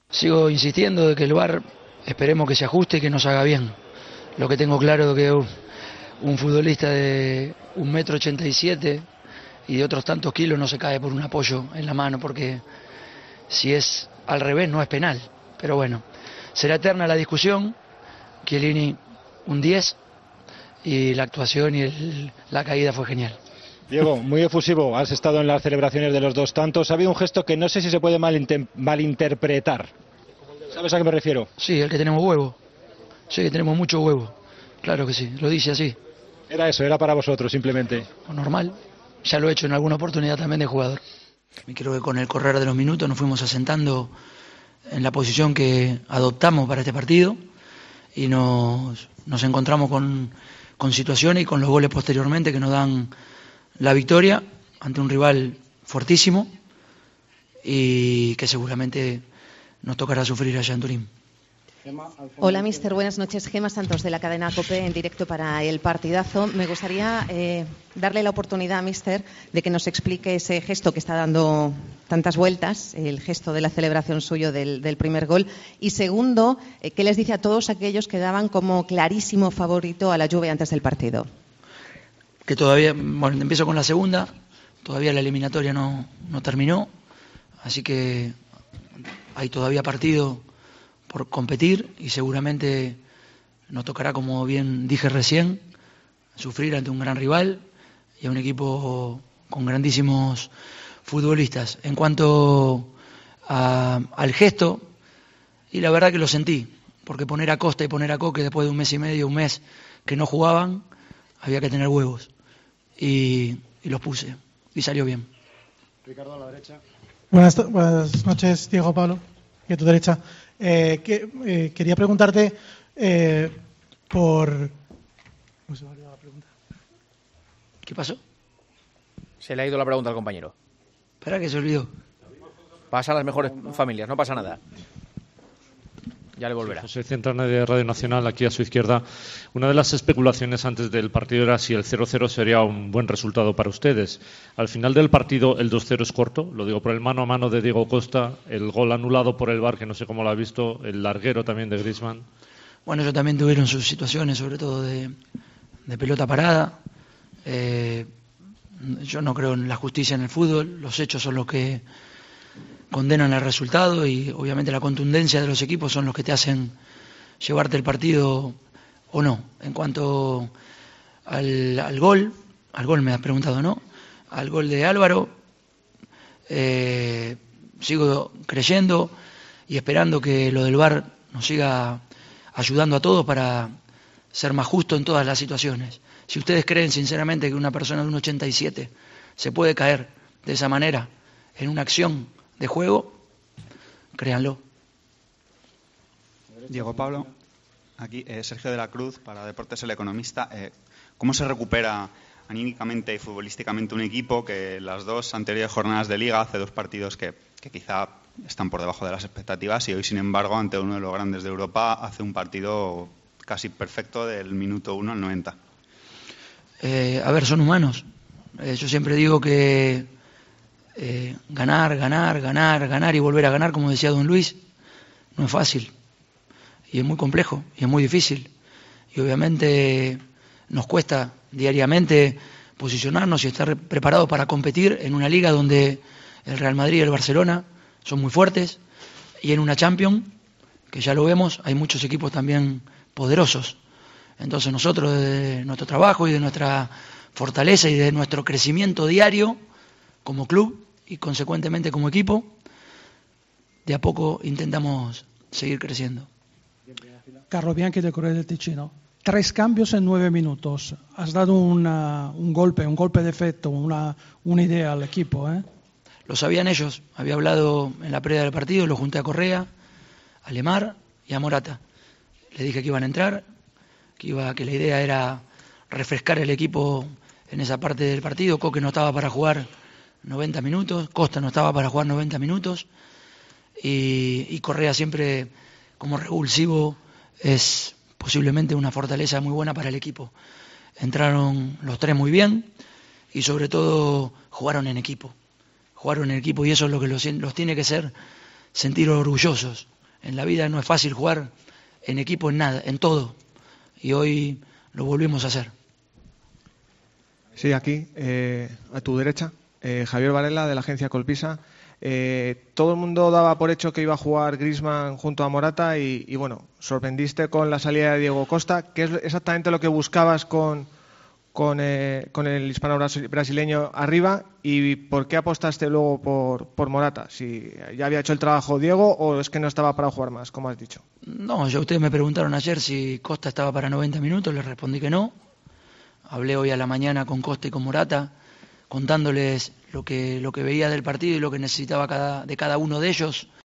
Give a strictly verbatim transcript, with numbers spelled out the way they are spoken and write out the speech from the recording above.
Sigo insistiendo de que el V A R esperemos que se ajuste y que nos haga bien. Lo que tengo claro es que un, un futbolista de un metro ochenta y siete y de otros tantos kilos no se cae por un apoyo en la mano, porque si es al revés no es penal. Pero bueno, será eterna la discusión. Chiellini un diez y la actuación y el, la caída fue genial. Diego, muy efusivo, has estado en las celebraciones de los dos tantos. Ha habido un gesto que no sé si se puede malinterpretar. ¿Sabes a qué me refiero? Sí, el que tenemos huevo. Sí, que tenemos mucho huevo. Claro que sí, lo dice así. Era eso, era para vosotros simplemente. O normal, ya lo he hecho en alguna oportunidad también de jugador. Y creo que con el correr de los minutos nos fuimos asentando en la posición que adoptamos para este partido y nos, nos encontramos con, con situaciones y con los goles posteriormente que nos dan la victoria ante un rival fortísimo y que seguramente nos tocará sufrir allá en Turín. Hola, mister. Buenas noches. Gema Santos, de la cadena COPE, en directo para el partidazo. Me gustaría eh, darle la oportunidad, mister, de que nos explique ese gesto que está dando tantas vueltas, el gesto de la celebración suyo del, del primer gol. Y segundo, eh, ¿qué les dice a todos aquellos que daban como clarísimo favorito a la Juve antes del partido? Que todavía, bueno, empiezo con la segunda, todavía la eliminatoria no, no terminó, así que hay todavía partido por competir y seguramente nos tocará, como bien dije recién, sufrir ante un gran rival y a un equipo con grandísimos futbolistas. En cuanto a, al gesto, y la verdad que lo sentí, porque poner a Costa y poner a Coque después de un mes y medio, un mes que no jugaban, había que tener huevos y, y los puse y salió bien. Ricardo, a la derecha. Buenas, buenas noches, Diego, Pablo, y a tu derecha. Eh, que, eh, quería preguntarte eh, por... ¿Cómo se me ha olvidado la pregunta? ¿Qué pasó? Se le ha ido la pregunta al compañero. Espera, que se olvidó. Pasa a las mejores familias, no pasa nada. Ya le volverá. José Centrana, de Radio Nacional, aquí a su izquierda. Una de las especulaciones antes del partido era si el cero cero sería un buen resultado para ustedes. Al final del partido el dos cero es corto, lo digo por el mano a mano de Diego Costa, el gol anulado por el V A R, que no sé cómo lo ha visto, el larguero también de Griezmann. Bueno, ellos también tuvieron sus situaciones, sobre todo de, de pelota parada. Eh, yo no creo en la justicia en el fútbol, los hechos son los que condenan el resultado y obviamente la contundencia de los equipos son los que te hacen llevarte el partido o no. En cuanto al, al gol, al gol me has preguntado, ¿no? Al gol de Álvaro, eh, sigo creyendo y esperando que lo del V A R nos siga ayudando a todos para ser más justo en todas las situaciones. Si ustedes creen sinceramente que una persona de un ochenta y siete se puede caer de esa manera en una acción de juego, créanlo. Diego, Pablo, aquí eh, Sergio de la Cruz para Deportes El Economista. Eh, ¿Cómo se recupera anímicamente y futbolísticamente un equipo que las dos anteriores jornadas de Liga hace dos partidos que, que quizá están por debajo de las expectativas y hoy, sin embargo, ante uno de los grandes de Europa, hace un partido casi perfecto del minuto uno al noventa? Eh, a ver, son humanos. Eh, yo siempre digo que Eh, ganar, ganar, ganar, ganar y volver a ganar, como decía don Luis, no es fácil y es muy complejo y es muy difícil y obviamente nos cuesta diariamente posicionarnos y estar preparados para competir en una liga donde el Real Madrid y el Barcelona son muy fuertes y en una Champions, que ya lo vemos, hay muchos equipos también poderosos. Entonces nosotros, de nuestro trabajo y de nuestra fortaleza y de nuestro crecimiento diario como club y consecuentemente como equipo, de a poco intentamos seguir creciendo. Carlo Bianchi del Corriere del Ticino. Tres cambios en nueve minutos. Has dado una, un golpe, un golpe de efecto, una, una idea al equipo, ¿eh? Lo sabían ellos. Había hablado en la previa del partido, lo junté a Correa, a Lemar y a Morata. Les dije que iban a entrar, que, iba, que la idea era refrescar el equipo en esa parte del partido. Coque no estaba para jugar noventa minutos, Costa no estaba para jugar noventa minutos y, y Correa siempre como revulsivo es posiblemente una fortaleza muy buena para el equipo. Entraron los tres muy bien y sobre todo jugaron en equipo, jugaron en equipo y eso es lo que los, los tiene que ser sentir orgullosos. en la vida no es fácil jugar en equipo en nada, en todo. Y hoy lo volvimos a hacer. Sí, aquí, eh, a tu derecha, eh, Javier Varela, de la agencia Colpisa. Eh, todo el mundo daba por hecho que iba a jugar Griezmann junto a Morata y, y bueno, sorprendiste con la salida de Diego Costa. ¿Qué es exactamente lo que buscabas con, con, eh, con el hispano-brasileño arriba y por qué apostaste luego por, por Morata? ¿Si ya había hecho el trabajo Diego o es que no estaba para jugar más, como has dicho? No, ya ustedes me preguntaron ayer si Costa estaba para noventa minutos, les respondí que no. Hablé hoy a la mañana con Costa y con Morata, contándoles lo que, lo que veía del partido y lo que necesitaba cada, de cada uno de ellos.